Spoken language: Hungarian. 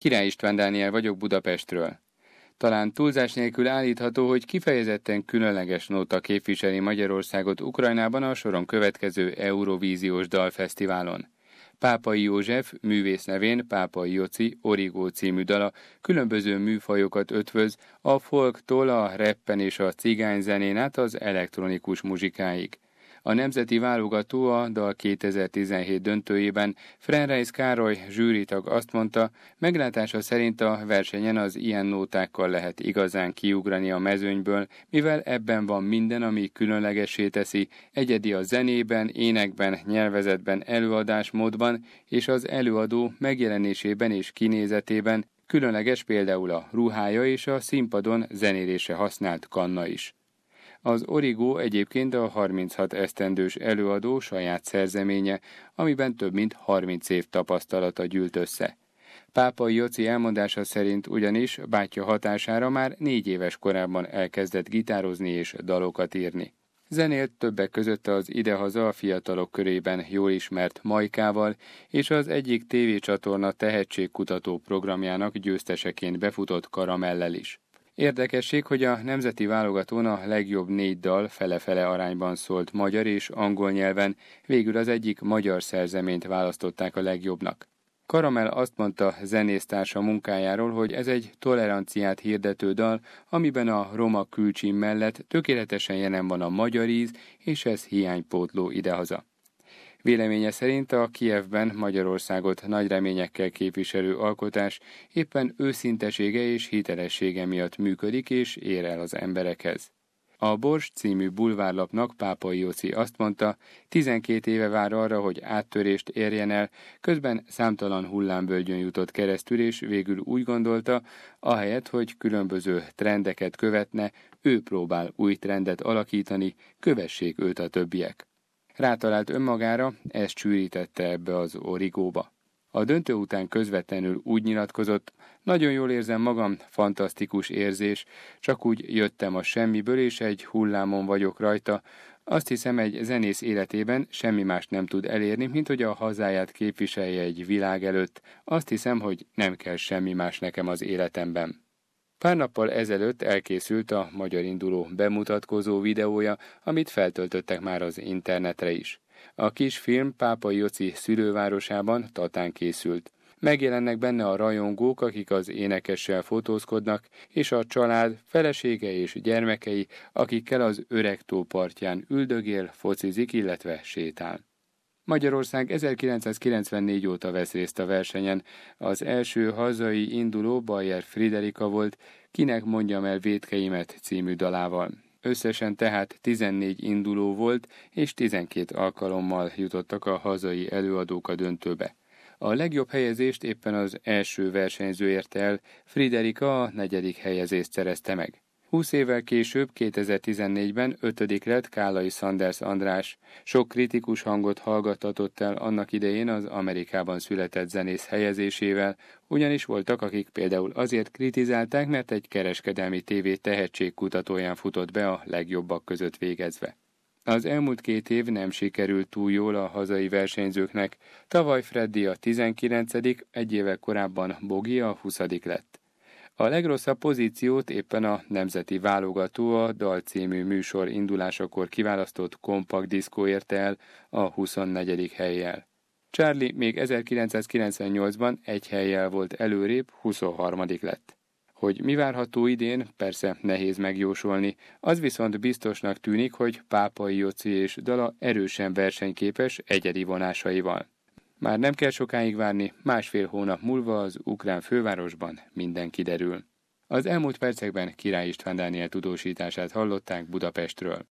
Király István Dániel vagyok Budapestről. Talán túlzás nélkül állítható, hogy kifejezetten különleges nóta képviseli Magyarországot Ukrajnában a soron következő Eurovíziós Dalfesztiválon. Pápai József, művész nevén Pápai Joci Origo című dala különböző műfajokat ötvöz, a folktól a rappen és a cigányzenén át az elektronikus muzsikáig. A nemzeti válogató a dal 2017 döntőjében Frenreis Károly zsűritag azt mondta, meglátása szerint a versenyen az ilyen nótákkal lehet igazán kiugrani a mezőnyből, mivel ebben van minden, ami különlegessé teszi, egyedi a zenében, énekben, nyelvezetben, előadásmódban és az előadó megjelenésében és kinézetében, különleges például a ruhája és a színpadon zenélésre használt kanna is. Az Origo egyébként a 36 esztendős előadó saját szerzeménye, amiben több mint 30 év tapasztalata gyűlt össze. Pápai Joci elmondása szerint ugyanis bátyja hatására már 4 éves korában elkezdett gitározni és dalokat írni. Zenélt többek között az idehaza a fiatalok körében jól ismert Majkával, és az egyik tévécsatorna tehetségkutató programjának győzteseként befutott Karamellel is. Érdekesség, hogy a nemzeti válogatón a legjobb 4 dal fele-fele arányban szólt magyar és angol nyelven, végül az egyik magyar szerzeményt választották a legjobbnak. Karamell azt mondta zenésztársa munkájáról, hogy ez egy toleranciát hirdető dal, amiben a roma külcsím mellett tökéletesen jelen van a magyar íz, és ez hiánypótló idehaza. Véleménye szerint a Kijevben Magyarországot nagy reményekkel képviselő alkotás éppen őszintesége és hitelessége miatt működik és ér el az emberekhez. A Bors című bulvárlapnak Pápai Joci azt mondta, 12 éve vár arra, hogy áttörést érjen el, közben számtalan hullámvölgyön jutott keresztül, és végül úgy gondolta, ahelyett, hogy különböző trendeket követne, ő próbál új trendet alakítani, kövessék őt a többiek. Rátalált önmagára, ezt sűrítette ebbe az Origóba. A döntő után közvetlenül úgy nyilatkozott, nagyon jól érzem magam, fantasztikus érzés, csak úgy jöttem a semmiből, és egy hullámon vagyok rajta. Azt hiszem, egy zenész életében semmi más nem tud elérni, mint hogy a hazáját képviselje egy világ előtt. Azt hiszem, hogy nem kell semmi más nekem az életemben. Pár nappal ezelőtt elkészült a magyar induló bemutatkozó videója, amit feltöltöttek már az internetre is. A kis film Pápai Joci szülővárosában, Tatán készült. Megjelennek benne a rajongók, akik az énekessel fotózkodnak, és a család, felesége és gyermekei, akikkel az Öregtó partján üldögél, focizik, illetve sétál. Magyarország 1994 óta vesz részt a versenyen. Az első hazai induló Bayer Friderika volt, Kinek mondjam el vétkeimet című dalával. Összesen tehát 14 induló volt, és 12 alkalommal jutottak a hazai előadók a döntőbe. A legjobb helyezést éppen az első versenyző érte el, Friderika a 4. helyezést szerezte meg. 20 évvel később, 2014-ben 5. lett Kállai Sanders András. Sok kritikus hangot hallgattatott el annak idején az Amerikában született zenész helyezésével, ugyanis voltak, akik például azért kritizálták, mert egy kereskedelmi tévé tehetségkutatóján futott be a legjobbak között végezve. Az elmúlt 2 év nem sikerült túl jól a hazai versenyzőknek, tavaly Freddy a 19., egy évvel korábban Bogi a 20. lett. A legrosszabb pozíciót éppen a nemzeti válogató a Dal című műsor indulásakor kiválasztott kompakt diszkó érte el a 24. hellyel. Charlie még 1998-ban 1 hellyel volt előrébb, 23. lett. Hogy mi várható idén, persze nehéz megjósolni, az viszont biztosnak tűnik, hogy Pápai Joci és dala erősen versenyképes egyedi vonásaival. Már nem kell sokáig várni, 1,5 hónap múlva az ukrán fővárosban minden kiderül. Az elmúlt percekben Király István Dániel tudósítását hallották Budapestről.